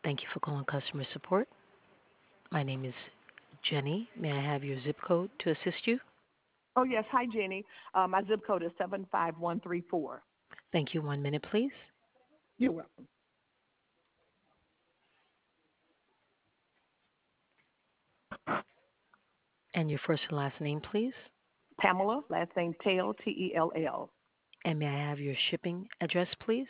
Thank you for calling customer support. My name is Jenny. May I have your zip code to assist you? Oh, yes. Hi, Jenny. My zip code is 75134. Thank you. 1 minute, please. You're welcome. And your first and last name, please. Pamela, last name Tell, Tell. And may I have your shipping address, please?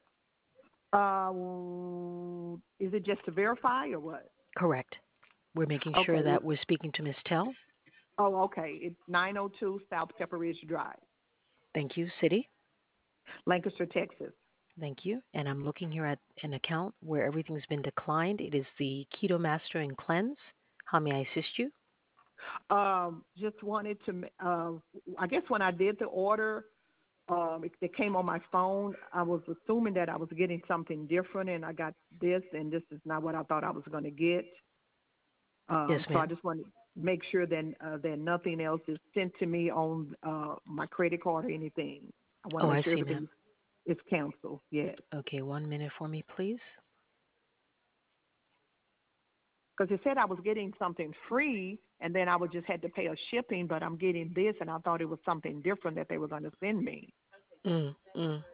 Is it just to verify or what? Correct. We're making sure Okay. that we're speaking to Miss Tell. Oh, okay. It's 902 South Pepper Ridge Drive, Thank you. City. Lancaster, Texas. Thank you. And I'm looking here at an account where everything's been declined. It is the Keto Master and Cleanse. How may I assist you? Just wanted to, I guess when I did the order, it came on my phone. I was assuming that I was getting something different, and I got this, and this is not what I thought I was going to get. Yes, So I ma'am. just want to make sure that nothing else is sent to me on my credit card or anything. I want to Oh, make I sure see, ma'am. everything is canceled. Yes, Okay, 1 minute for me, please. because it said I was getting something free, and then I would just had to pay a shipping. But I'm getting this, and I thought it was something different that they were going to send me. Mm, mm.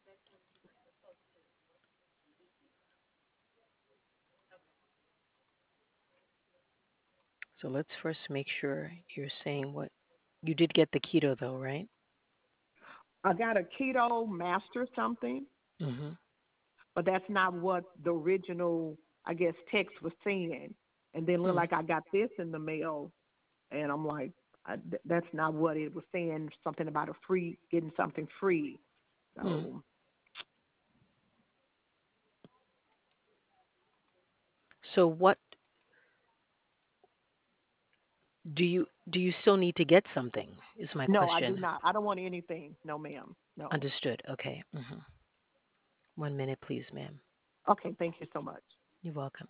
So let's first make sure you're saying what you did get the keto though, right? I got a keto master something, Mm-hmm. but that's not what the original, I guess, text was saying. And then look Mm, like I got this in the mail, and I'm like, that's not what it was saying. Something about a free, getting something free. mm. So So what do you still need to get something? Is my no, I do question. not. I don't want anything. No, ma'am. No. Understood. Okay. 1 minute, please, ma'am. Okay, thank you so much. You're welcome.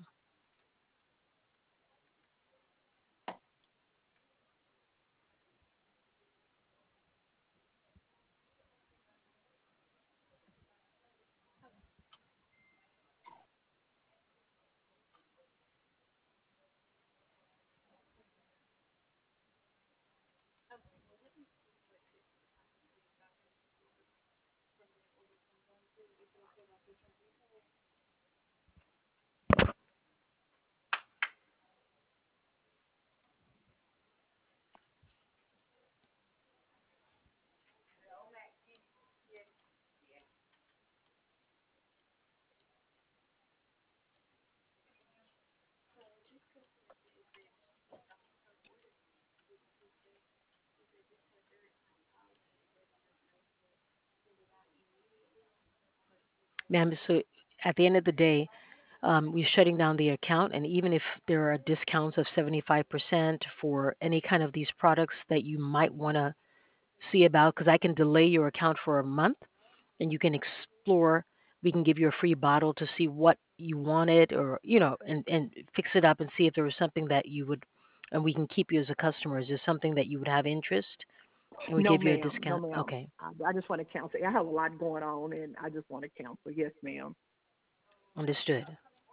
Ma'am, so at the end of the day, we're shutting down the account, and even if there are discounts of 75% for any kind of these products that you might want to see about, because I can delay your account for a month, and you can explore. We can give you a free bottle to see what you wanted, or and fix it up and see if there was something that you would, and we can keep you as a customer. Is there something that you would have interest, and we No, give you a ma'am. No, discount? ma'am. Okay, I just want to counsel. I have a lot going on, and I just want to counsel. Yes, ma'am. understood.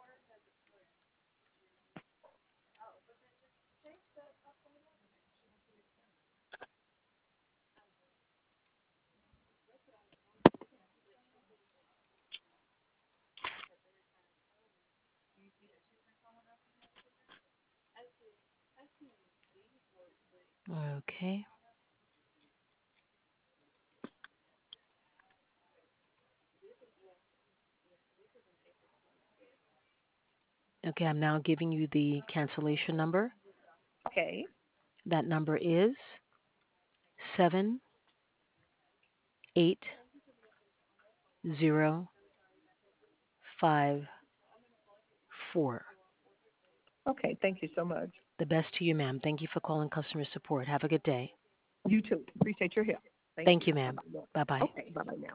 Okay. Okay, I'm now giving you the cancellation number. Okay. That number is 78054. Okay. Thank you so much. The best to you, ma'am. Thank you for calling customer support. Have a good day. You too. Appreciate your help. Thank Thank you. you, Bye ma'am. bye. Bye bye. Okay. Bye bye now.